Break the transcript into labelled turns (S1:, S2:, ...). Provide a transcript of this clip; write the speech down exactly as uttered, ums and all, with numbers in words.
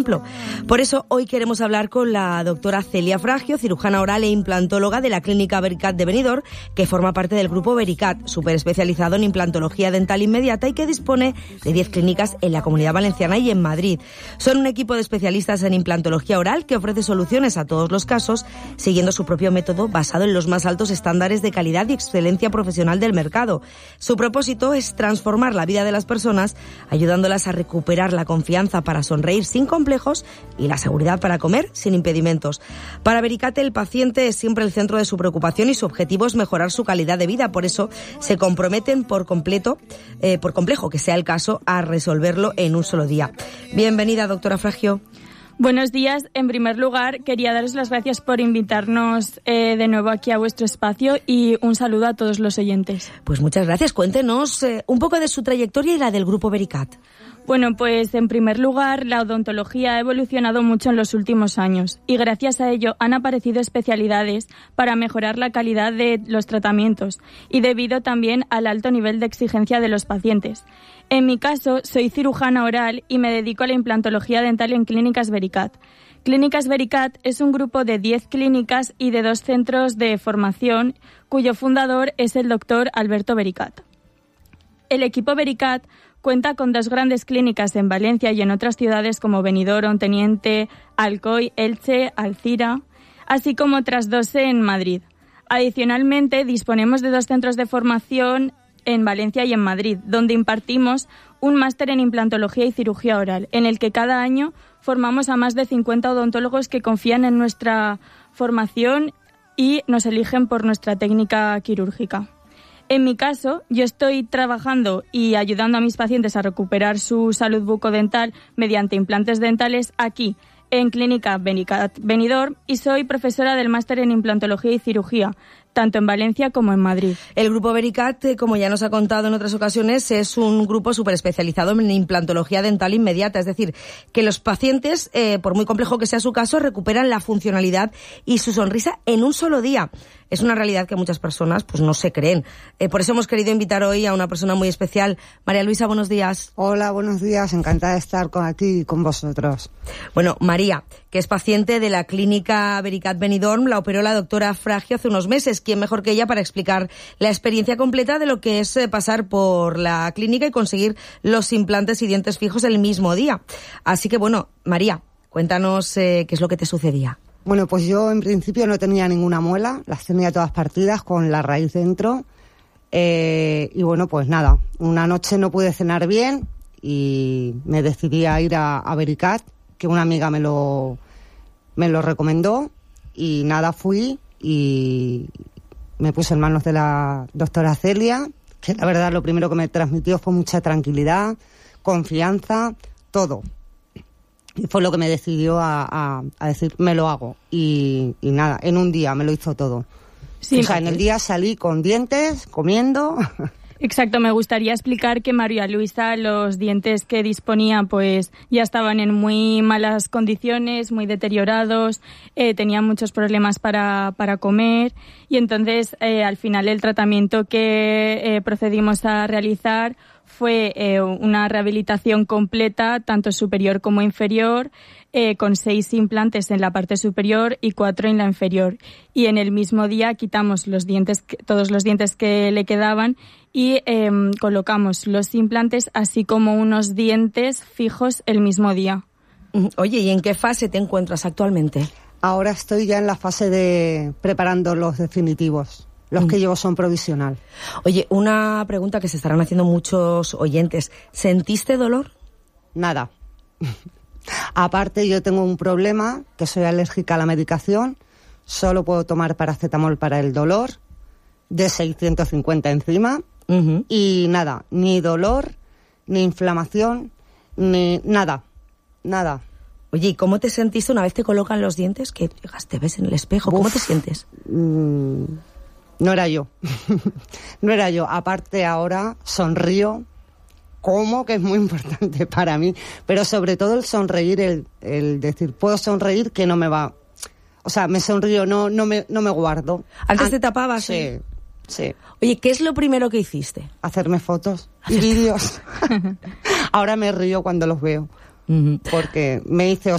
S1: ejemplo. Por eso hoy queremos hablar con la doctora Celia Fragio, cirujana oral e implantóloga de la Clínica Vericat de Benidorm, que forma parte del grupo Vericat, súper especializado en implantología dental inmediata y que dispone de diez clínicas en la Comunidad Valenciana y en Madrid. Son un equipo de especialistas en implantología oral que ofrece soluciones a todos los casos, siguiendo su propio método basado en los más altos estándares de calidad y excelencia profesional del mercado. Su propósito es transformar la vida de las personas, ayudándolas a recuperar la confianza para sonreír sin complejos y la seguridad para comer sin impedimentos. Para Vericat, el paciente es siempre el centro de su preocupación y su objetivo es mejorar su calidad de vida. Por eso se comprometen por completo, eh, por complejo que sea el caso, a resolverlo en un solo día. Bienvenida, doctora Fragio.
S2: Buenos días. En primer lugar, quería daros las gracias por invitarnos eh, de nuevo aquí a vuestro espacio y un saludo a todos los oyentes.
S1: Pues muchas gracias. Cuéntenos eh, un poco de su trayectoria y la del grupo Vericat.
S2: Bueno, pues en primer lugar, la odontología ha evolucionado mucho en los últimos años y gracias a ello han aparecido especialidades para mejorar la calidad de los tratamientos y debido también al alto nivel de exigencia de los pacientes. En mi caso, soy cirujana oral y me dedico a la implantología dental en Clínicas Vericat. Clínicas Vericat es un grupo de diez clínicas y de dos centros de formación cuyo fundador es el doctor Alberto Vericat. El equipo Vericat cuenta con dos grandes clínicas en Valencia y en otras ciudades como Benidorm, Teniente, Alcoy, Elche, Alcira, así como otras dos en Madrid. Adicionalmente, disponemos de dos centros de formación en Valencia y en Madrid, donde impartimos un máster en implantología y cirugía oral, en el que cada año formamos a más de cincuenta odontólogos que confían en nuestra formación y nos eligen por nuestra técnica quirúrgica. En mi caso, yo estoy trabajando y ayudando a mis pacientes a recuperar su salud bucodental mediante implantes dentales aquí, en Clínica Vericat Benidorm, y soy profesora del máster en implantología y cirugía, tanto en Valencia como en Madrid.
S1: El grupo Vericat, como ya nos ha contado en otras ocasiones, es un grupo súper especializado en implantología dental inmediata, es decir, que los pacientes, eh, por muy complejo que sea su caso, recuperan la funcionalidad y su sonrisa en un solo día. Es una realidad que muchas personas pues no se creen. Eh, por eso hemos querido invitar hoy a una persona muy especial. María Luisa, buenos días.
S3: Hola, buenos días. Encantada de estar con aquí y con vosotros.
S1: Bueno, María, que es paciente de la Clínica Vericat Benidorm, la operó la doctora Fragio hace unos meses. ¿Quién mejor que ella para explicar la experiencia completa de lo que es eh, pasar por la clínica y conseguir los implantes y dientes fijos el mismo día? Así que, bueno, María, cuéntanos eh, qué es lo que te sucedía.
S3: Bueno, pues yo en principio no tenía ninguna muela, las tenía todas partidas con la raíz dentro. Eh, y bueno, pues nada, una noche no pude cenar bien y me decidí a ir a, a Vericat, que una amiga me lo, me lo recomendó, y nada, fui y me puse en manos de la doctora Celia, que la verdad lo primero que me transmitió fue mucha tranquilidad, confianza, todo. Y fue lo que me decidió a, a, a decir, me lo hago. Y, y nada, en un día me lo hizo todo. Sí, o sea, en el día salí con dientes, comiendo.
S2: Exacto, me gustaría explicar que María Luisa, los dientes que disponía pues ya estaban en muy malas condiciones, muy deteriorados, eh, tenía muchos problemas para, para comer y entonces eh, al final el tratamiento que eh, procedimos a realizar fue eh, una rehabilitación completa, tanto superior como inferior, eh, con seis implantes en la parte superior y cuatro en la inferior. Y en el mismo día quitamos los dientes, todos los dientes que le quedaban y eh, colocamos los implantes así como unos dientes fijos el mismo día.
S1: Oye, ¿y en qué fase te encuentras actualmente?
S3: Ahora estoy ya en la fase de preparando los definitivos. Los que llevo son provisional.
S1: Oye, una pregunta que se estarán haciendo muchos oyentes. ¿Sentiste dolor?
S3: Nada. Aparte, yo tengo un problema, que soy alérgica a la medicación. Solo puedo tomar paracetamol para el dolor, de seiscientos cincuenta encima. Uh-huh. Y nada, ni dolor, ni inflamación, ni nada. Nada.
S1: Oye, ¿y cómo te sentiste una vez te colocan los dientes? Que te ves en el espejo. ¿Cómo Uf, te sientes?
S3: Mmm... No era yo, no era yo. Aparte ahora sonrío, como, que es muy importante para mí, pero sobre todo el sonreír, el, el decir, puedo sonreír que no me va, o sea, me sonrío, no, no me, no me guardo.
S1: ¿Antes An- te tapabas?
S3: Sí, sí.
S1: Oye, ¿qué es lo primero que hiciste?
S3: Hacerme fotos y vídeos. Ahora me río cuando los veo, uh-huh. porque me hice